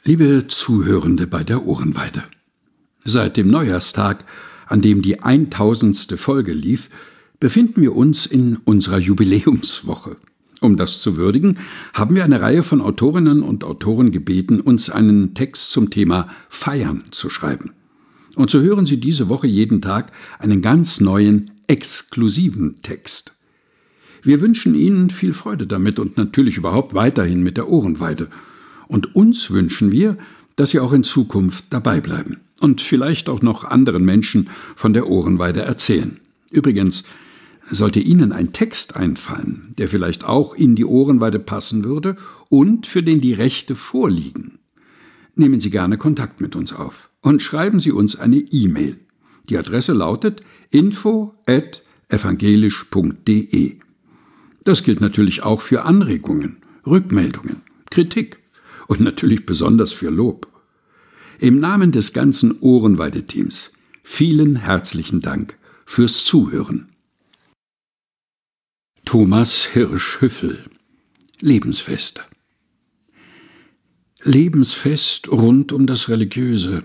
Liebe Zuhörende bei der Ohrenweide, seit dem Neujahrstag, an dem die 1000. Folge lief, befinden wir uns in unserer Jubiläumswoche. Um das zu würdigen, haben wir eine Reihe von Autorinnen und Autoren gebeten, uns einen Text zum Thema Feiern zu schreiben. Und so hören Sie diese Woche jeden Tag einen ganz neuen, exklusiven Text. Wir wünschen Ihnen viel Freude damit und natürlich überhaupt weiterhin mit der Ohrenweide. Und uns wünschen wir, dass Sie auch in Zukunft dabei bleiben und vielleicht auch noch anderen Menschen von der Ohrenweide erzählen. Übrigens, sollte Ihnen ein Text einfallen, der vielleicht auch in die Ohrenweide passen würde und für den die Rechte vorliegen, nehmen Sie gerne Kontakt mit uns auf und schreiben Sie uns eine E-Mail. Die Adresse lautet info@evangelisch.de. Das gilt natürlich auch für Anregungen, Rückmeldungen, Kritik und natürlich besonders für Lob. Im Namen des ganzen Ohrenweide-Teams vielen herzlichen Dank fürs Zuhören. Thomas Hirsch-Hüffel, Lebensfest. Lebensfest rund um das Religiöse.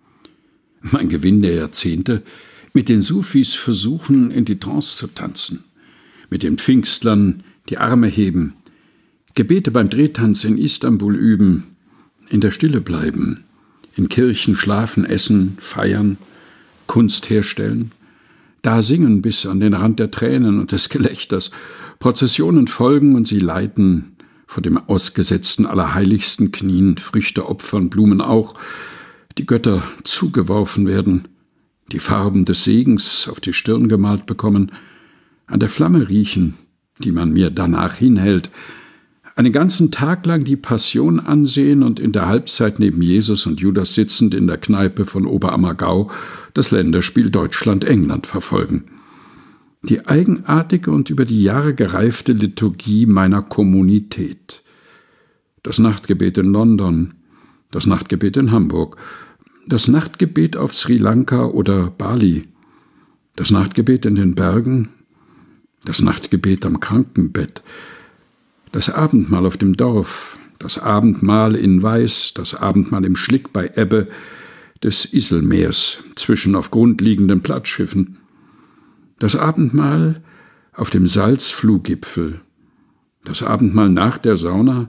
Mein Gewinn der Jahrzehnte, mit den Sufis versuchen, in die Trance zu tanzen, mit den Pfingstlern die Arme heben, Gebete beim Drehtanz in Istanbul üben, in der Stille bleiben, in Kirchen schlafen, essen, feiern, Kunst herstellen, da singen bis an den Rand der Tränen und des Gelächters, Prozessionen folgen und sie leiten, vor dem ausgesetzten Allerheiligsten knien, Früchte opfern, Blumen auch, die Götter zugeworfen werden, die Farben des Segens auf die Stirn gemalt bekommen, an der Flamme riechen, die man mir danach hinhält, einen ganzen Tag lang die Passion ansehen und in der Halbzeit neben Jesus und Judas sitzend in der Kneipe von Oberammergau das Länderspiel Deutschland-England verfolgen. Die eigenartige und über die Jahre gereifte Liturgie meiner Kommunität. Das Nachtgebet in London, das Nachtgebet in Hamburg, das Nachtgebet auf Sri Lanka oder Bali, das Nachtgebet in den Bergen, das Nachtgebet am Krankenbett, das Abendmahl auf dem Dorf, das Abendmahl in Weiß, das Abendmahl im Schlick bei Ebbe des Iselmeers zwischen auf Grund liegenden Plattschiffen, das Abendmahl auf dem Salzfluhgipfel, das Abendmahl nach der Sauna,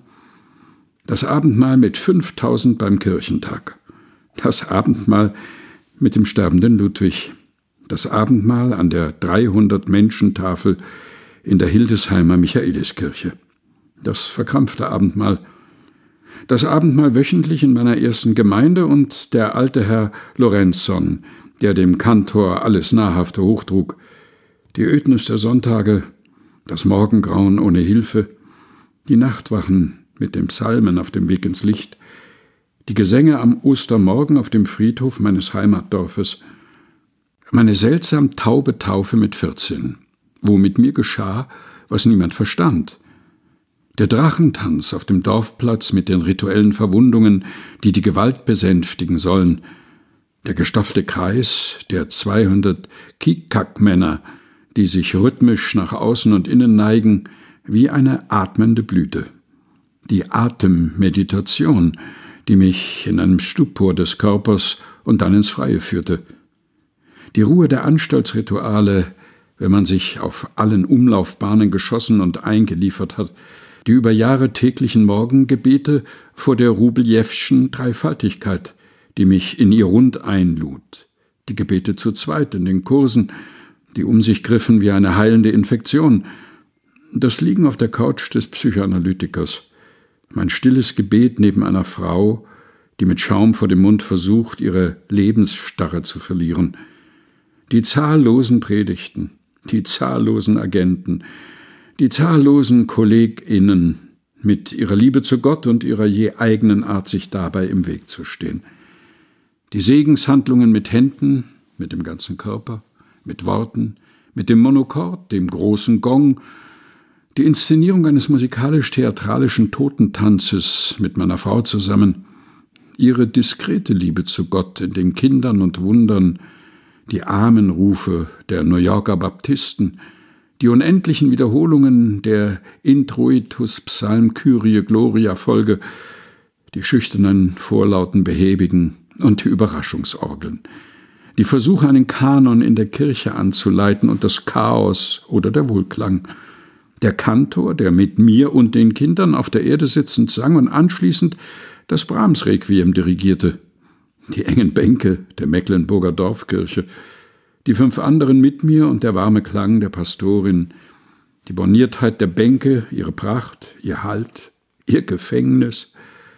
das Abendmahl mit 5000 beim Kirchentag, das Abendmahl mit dem sterbenden Ludwig, das Abendmahl an der 300-Menschen-Tafel in der Hildesheimer Michaeliskirche, das verkrampfte Abendmahl, das Abendmahl wöchentlich in meiner ersten Gemeinde und der alte Herr Lorenzon, der dem Kantor alles Nahrhafte hochtrug, die Ödnis der Sonntage, das Morgengrauen ohne Hilfe, die Nachtwachen mit den Psalmen auf dem Weg ins Licht, die Gesänge am Ostermorgen auf dem Friedhof meines Heimatdorfes, meine seltsam taube Taufe mit 14, wo mit mir geschah, was niemand verstand, der Drachentanz auf dem Dorfplatz mit den rituellen Verwundungen, die die Gewalt besänftigen sollen, der gestaffelte Kreis der 200 Kikak-Männer, die sich rhythmisch nach außen und innen neigen, wie eine atmende Blüte. Die Atemmeditation, die mich in einem Stupor des Körpers und dann ins Freie führte. Die Ruhe der Anstaltsrituale, wenn man sich auf allen Umlaufbahnen geschossen und eingeliefert hat, die über Jahre täglichen Morgengebete vor der Rubeljewschen Dreifaltigkeit, die mich in ihr Rund einlud, die Gebete zu zweit in den Kursen, die um sich griffen wie eine heilende Infektion, das Liegen auf der Couch des Psychoanalytikers, mein stilles Gebet neben einer Frau, die mit Schaum vor dem Mund versucht, ihre Lebensstarre zu verlieren, die zahllosen Predigten, die zahllosen Agenten, die zahllosen KollegInnen mit ihrer Liebe zu Gott und ihrer je eigenen Art, sich dabei im Weg zu stehen. Die Segenshandlungen mit Händen, mit dem ganzen Körper, mit Worten, mit dem Monochord, dem großen Gong, die Inszenierung eines musikalisch-theatralischen Totentanzes mit meiner Frau zusammen, ihre diskrete Liebe zu Gott in den Kindern und Wundern, die Amenrufe der New Yorker Baptisten, die unendlichen Wiederholungen der Introitus Psalm Kyrie Gloria Folge, die schüchternen, vorlauten Behäbigen und die Überraschungsorgeln, die Versuche, einen Kanon in der Kirche anzuleiten und das Chaos oder der Wohlklang, der Kantor, der mit mir und den Kindern auf der Erde sitzend sang und anschließend das Brahms-Requiem dirigierte, die engen Bänke der Mecklenburger Dorfkirche, die 5 anderen mit mir und der warme Klang der Pastorin, die Borniertheit der Bänke, ihre Pracht, ihr Halt, ihr Gefängnis,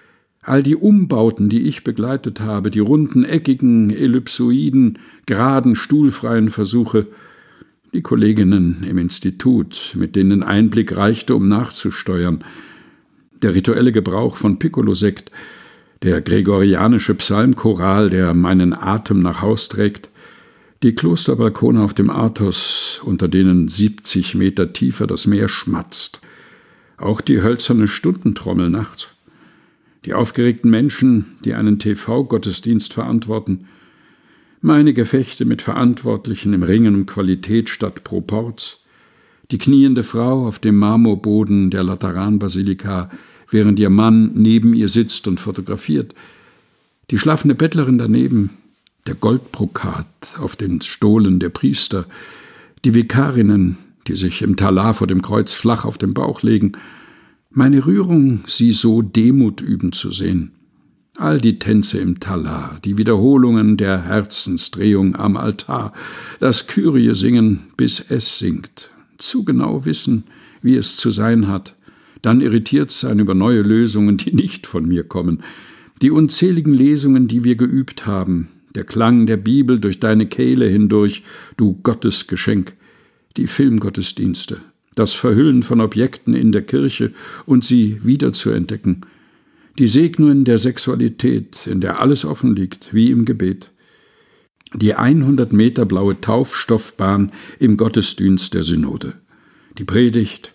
all die Umbauten, die ich begleitet habe, die runden, eckigen, ellipsoiden, geraden, stuhlfreien Versuche, die Kolleginnen im Institut, mit denen Einblick reichte, um nachzusteuern, der rituelle Gebrauch von Piccolo-Sekt, der gregorianische Psalmchoral, der meinen Atem nach Haus trägt, die Klosterbalkone auf dem Athos, unter denen 70 Meter tiefer das Meer schmatzt, auch die hölzerne Stundentrommel nachts, die aufgeregten Menschen, die einen TV-Gottesdienst verantworten, meine Gefechte mit Verantwortlichen im Ringen um Qualität statt Proporz, die kniende Frau auf dem Marmorboden der Lateranbasilika, während ihr Mann neben ihr sitzt und fotografiert, die schlafende Bettlerin daneben, der Goldbrokat auf den Stolen der Priester, die Vikarinnen, die sich im Talar vor dem Kreuz flach auf den Bauch legen, meine Rührung, sie so Demut üben zu sehen. All die Tänze im Talar, die Wiederholungen der Herzensdrehung am Altar, das Kyrie singen, bis es singt, zu genau wissen, wie es zu sein hat, dann irritiert sein über neue Lösungen, die nicht von mir kommen, die unzähligen Lesungen, die wir geübt haben, der Klang der Bibel durch deine Kehle hindurch, du Gottesgeschenk, die Filmgottesdienste, das Verhüllen von Objekten in der Kirche und sie wiederzuentdecken, die Segnungen der Sexualität, in der alles offen liegt, wie im Gebet, die 100 Meter blaue Taufstoffbahn im Gottesdienst der Synode, die Predigt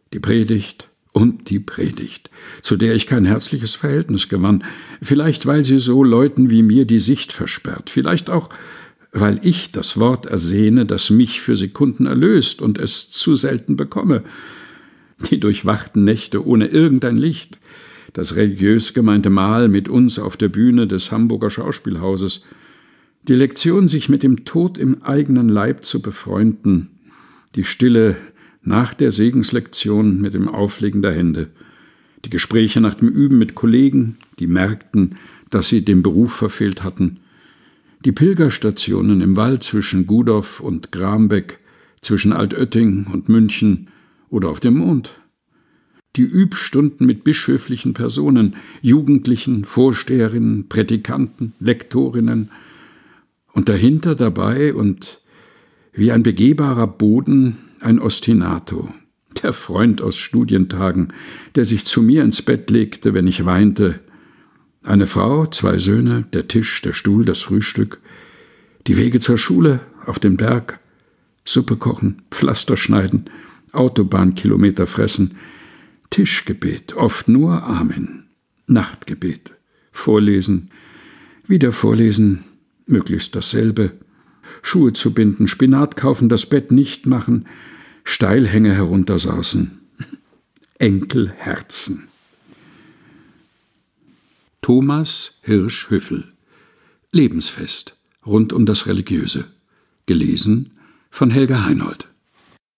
und die Predigt, zu der ich kein herzliches Verhältnis gewann, vielleicht weil sie so Leuten wie mir die Sicht versperrt, vielleicht auch, weil ich das Wort ersehne, das mich für Sekunden erlöst und es zu selten bekomme, die durchwachten Nächte ohne irgendein Licht, das religiös gemeinte Mahl mit uns auf der Bühne des Hamburger Schauspielhauses, die Lektion, sich mit dem Tod im eigenen Leib zu befreunden, die Stille nach der Segenslektion mit dem Auflegen der Hände, die Gespräche nach dem Üben mit Kollegen, die merkten, dass sie den Beruf verfehlt hatten, die Pilgerstationen im Wald zwischen Gudorf und Grambeck, zwischen Altötting und München oder auf dem Mond, die Übstunden mit bischöflichen Personen, Jugendlichen, Vorsteherinnen, Prädikanten, Lektorinnen und dahinter dabei und wie ein begehbarer Boden ein Ostinato, der Freund aus Studientagen, der sich zu mir ins Bett legte, wenn ich weinte. Eine Frau, 2 Söhne, der Tisch, der Stuhl, das Frühstück, die Wege zur Schule, auf den Berg, Suppe kochen, Pflaster schneiden, Autobahnkilometer fressen, Tischgebet, oft nur Amen, Nachtgebet, vorlesen, wieder vorlesen, möglichst dasselbe, Schuhe zu binden, Spinat kaufen, das Bett nicht machen, Steilhänge heruntersausen. Enkelherzen. Thomas Hirsch-Hüffel. Lebensfest. Rund um das Religiöse. Gelesen von Helga Heinold.